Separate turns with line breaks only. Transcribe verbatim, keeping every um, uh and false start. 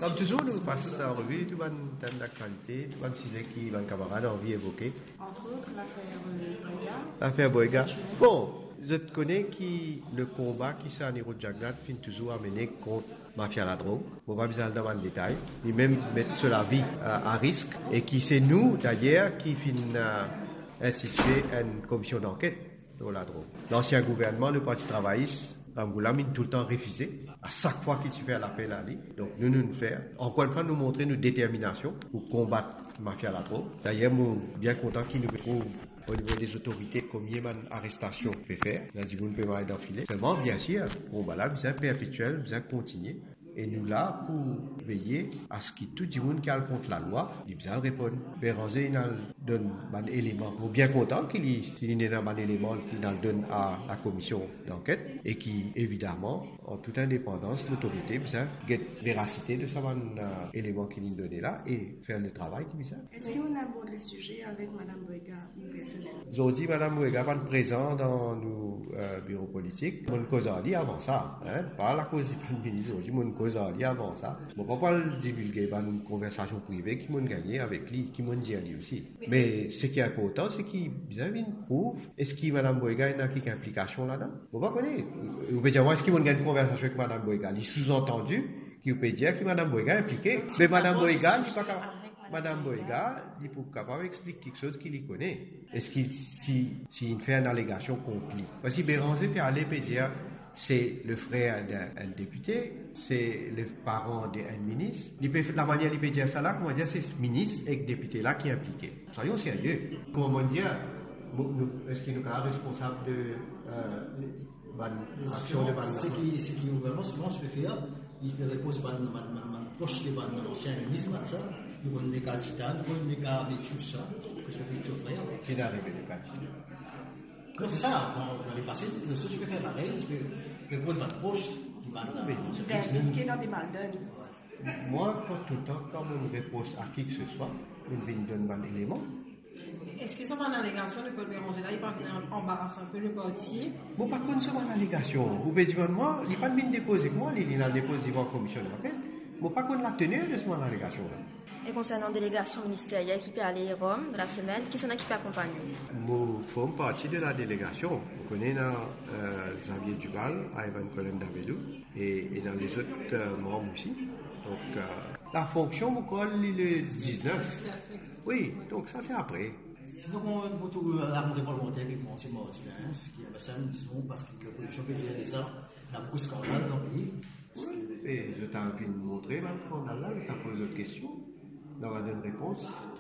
Comme toujours, nous passons en revue tout le thème d'actualité, tout le sujet qui nos camarades ont envie d'évoquer.
Entre autres, l'affaire Boyga.
L'affaire Boyga. Bon, je te connais qui le combat qui s'est à Niro Jagnat finit toujours à mener contre mafia la drogue. On va bien dans le détail. Et même mettre sur la vie euh, à risque. Et qui c'est nous, d'ailleurs, qui finit euh, instituer une commission d'enquête sur la drogue. L'ancien gouvernement, le Parti travailliste, Angoula, m'a tout le temps refusé. À chaque fois qu'il se fait l'appel à lui. Donc, nous, nous, nous faire. Encore une fois, nous montrer notre détermination pour combattre la mafia la drogue. D'ailleurs, nous, bien content qu'il nous retrouve au niveau des autorités, combien d'arrestations peut faire. On a dit, vous ne pouvez pas d'enfiler. Seulement, bien sûr, combat là, bien perpétuel, bien continuer. Et nous là pour veiller à ce que tout le monde qui a contre la loi, il bien répondre. Béranger, il donne un élément. Nous bien content qu'il y ait un élément qu'il donne à la commission d'enquête et qui, évidemment, en toute indépendance, l'autorité, bien, get véracité de ce euh, élément qu'il nous donne là et faire le travail qui bien.
Est-ce qu'on aborde le sujet avec Mme Boyga, personnellement?
Aujourd'hui, Mme Boyga va être présente dans nos euh, bureaux politiques. Mon cause a dit avant ça, hein, pas la cause du Premier ministre, aujourd'hui, mon cause a dit avant ça. Bon, pas pas le divulguer dans une conversation privée qui m'ont gagné avec lui, qui m'ont dit à lui aussi. Mais ce qui est important, c'est qu'il bien prouve, est-ce que Mme Boyga a une implication là-dedans? On va connaître. Vous pouvez dire, est-ce qu'il y a une conversation avec Mme Boyga? Il est sous-entendu qu'il peut dire que Mme Boyga est impliquée. Mais Mme Boyga, il n'est pas capable. Madame Boyga, il est capable d'expliquer quelque chose qu'il y connaît. Est-ce qu'il, si, s'il fait une allégation contre lui? Parce que Béranger peut aller peut dire, c'est le frère d'un député, c'est le parent d'un ministre. Il peut, la manière il peut dire ça là, comment dire, c'est ce ministre et ce député là qui est impliqué. Soyons sérieux. Comment dire, est-ce qu'il est responsable de, euh,
l'action de Ban? C'est qui, c'est qui, le gouvernement, souvent, se fait faire. Il peut répondre à une poche de l'ancien ministre, ça. Nous avons des cas de titane, nous avons des cas d'études, ça. Que ce que tu frère.
Qui n'a arrivé des cas de titane?
C'est ça. Dans, dans les passés, ce que tu peux faire pareil, tu peux répondre à une poche qui va dans
qui est dans des maldones.
Moi, quand tout le temps, quand on répond à qui que ce soit, on vient donner un élément.
Est-ce que c'est une allégation de Paul Béranger là, il parle embarrasse un peu le parti?
Bon, par contre, c'est une allégation. Vous pouvez dire, moi, il n'y a pas de mine déposé moi, il a déposé devant la commission d'enquête. Bon, par contre, la tenue de cette allégation là.
Et concernant la délégation ministérielle qui peut aller à Rome de la semaine, qui sont là qui peut accompagner?
Nous faisons partie de la délégation. Vous connaissez euh, Xavier Duval, Ivan Colin Davidou et, et dans les autres euh, membres aussi. Donc, euh, la fonction, vous connaissez le dix-neuf. Oui, donc ça c'est après.
Sinon, on retrouve la rentrée parlementaire qui commence mardi, ce qui est assez, disons, parce que l'opposition peut dire déjà, il y a beaucoup de scandales dans le pays.
Oui, et je t'ai envie de montrer, là, le scandale là, je t'ai posé d'autres questions. On va donner une réponse.